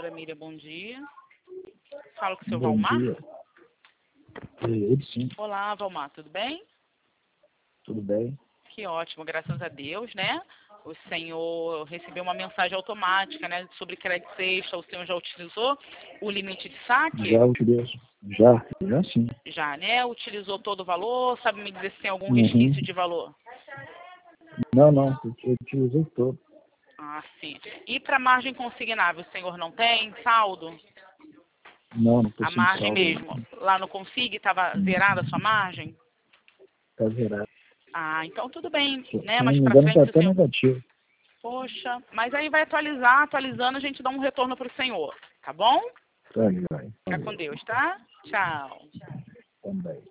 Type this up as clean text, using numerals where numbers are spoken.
Doutora Miriam, bom dia. Falo com o seu Bom Valmar. dia. Ele sim, Olá, Valmar, tudo bem? tudo bem? Que ótimo, graças a Deus, né? O senhor recebeu uma mensagem automática, né, sobre crédito extra. O senhor já utilizou o limite de saque? Já utilizo. Já sim. Já, né? Utilizou todo o valor? Sabe me dizer se tem algum Uhum. resquício de valor? Não, eu utilizei todo. Ah, sim. E para margem consignável, o senhor não tem saldo? Não tô A sem margem saldo. mesmo. Lá no Config estava zerada a sua margem? Tá zerado. Ah, então tudo bem, Se né? não Mais me para engano, tá frente, se o até senhor... negativo. Poxa, mas aí vai atualizando, a gente dá um retorno para o senhor, tá bom? Tá, vai. Fica com Deus, tá? Tchau. Também.